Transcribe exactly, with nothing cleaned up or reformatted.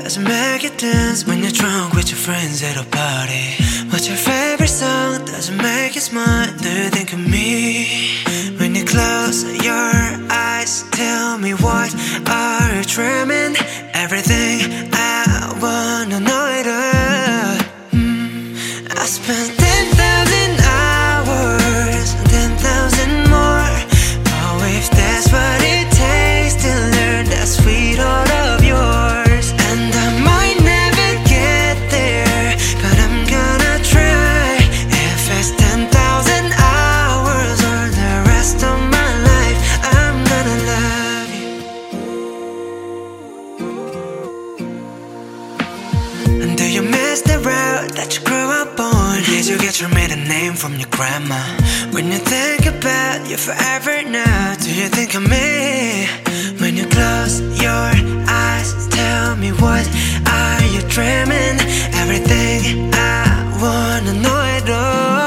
doesn't make you dance when you're drunk with your friends at a party? What's your favorite song? Doesn't make you smile. Do you think of me when you close your eyes? Tell me, what are you dreaming? Everything I wanna know it all. mm. I spent ten thousand hours, ten thousand more. Oh, if that's what it takes to learn that sweet heart of yours. And I might never get there, but I'm gonna try. If it's ten thousand hours or the rest of my life, I'm gonna love you. And do you miss the road that you grew up on? Did you get your maiden name from your grandma? When you think about you forever now, do you think of me? When you close your eyes, tell me, what are you dreaming? Everything I wanna know it all.